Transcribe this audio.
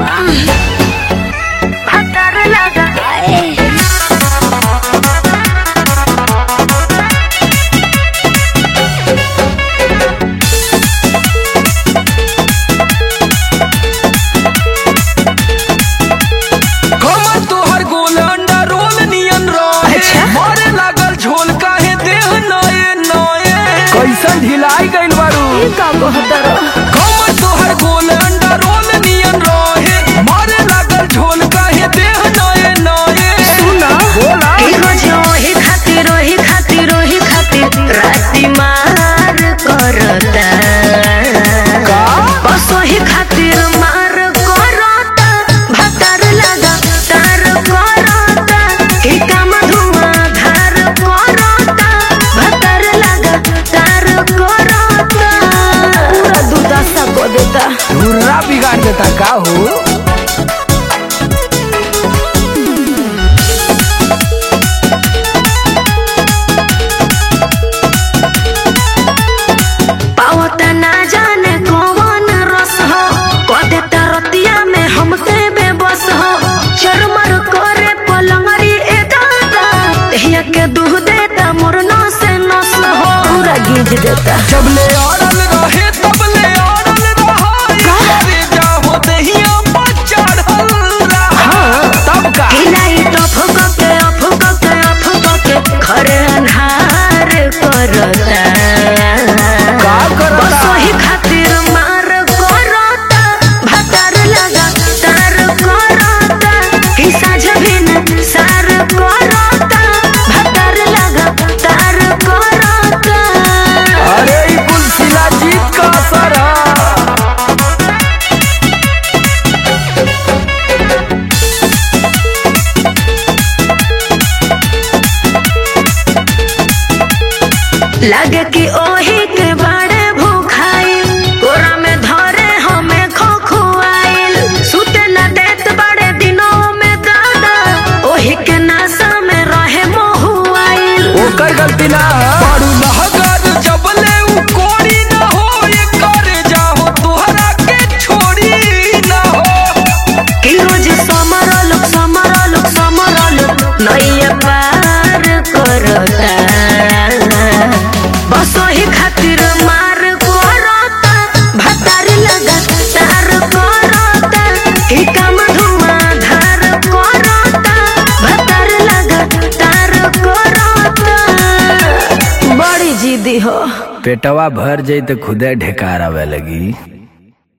भातार लगा कैसन ढिलाई गइल बारू का बहतर कमर तोहर गोल अंडा रोल नियन रहे मारे लागल झोल काहे देह नए नए सुना बोला रोही खातिर राती मार करता का बसोही खातिर मार करता भातार लगा तार करता की काम धुआं धार करता भातार लगा तार करता पूरा दुर्दशा को देता धुर्रा बिगाड़ देता का हो पावता ना जाने कौन रस हो कदे तरतिया में हमसे बेबस हो चरमर करे पलंगरी ए दादा तहिया के दूध देता मोरनो से नस हो पूरा गीज देता जब ले अड़ल रहे तब ले अड़ल रहा करे जाहो दहिया पर चढ़ल रहा तब का हिलाई तो फुक के खरे अन्हार करता का करता बसोही खातिर मार करता भातार लगा तार करता कि साझ बिन सार करता भातार लगा तार करता अरे ई कुल शिलाजीत का असर है लगे कि ओही के बड़े भूखाइल कोरा में धरे हमें खोखुआइल सुते न देत बड़े दिनों में दादा ओही के नासा में रहे मोहुआइल ओकर गलती ना बड़ू लहगर जब ले उ कोड़ी ना हो ये करे जाहो तोहरा के छोड़ी ना हो कि रोज समरल नैया पार करता बसोही खातिर मार करता भातार लगा तार करता कि काम धुआं धार करता भातार लगा तार करता बड़ी जिद्दी हो पेटवा भर जाई तो खुदे ढेकार आवे लगी।